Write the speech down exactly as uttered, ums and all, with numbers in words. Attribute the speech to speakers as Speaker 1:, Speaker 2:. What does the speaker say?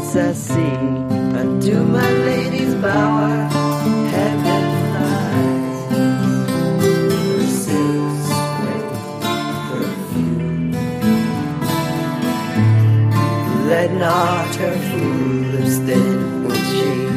Speaker 1: lights I see, unto my lady's bower, heaven lies. Her silk sway perfume, let not her foolish then when she